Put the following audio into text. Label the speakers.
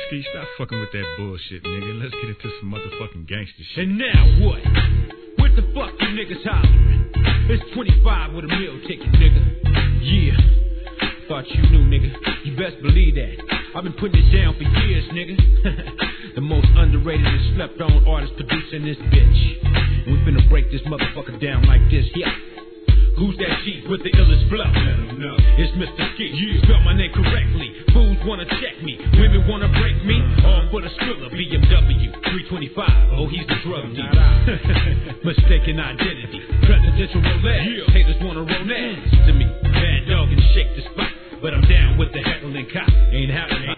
Speaker 1: Ski, stop fucking with that bullshit, nigga. Let's get into some motherfucking gangster shit.
Speaker 2: And now what? What the fuck you niggas hollering? It's 25 with a meal ticket, nigga. Yeah. Thought you knew, nigga. You best believe that. I've been putting it down for years, nigga. The most underrated and slept on artist producing this bitch. We finna break this motherfucker down like this, yeah. Who's that G with the illest flow? No. It's Mr. Ski. Yeah. Spell my name correctly. Fools wanna check me. Women wanna break me. All for the Skrilla BMW 325. Oh, he's the drug dealer. Mistaken identity. Presidential roulette. Yeah. Haters wanna romance to me. Bad dog and shake the spot. But I'm down with the heckling cop. Ain't happening.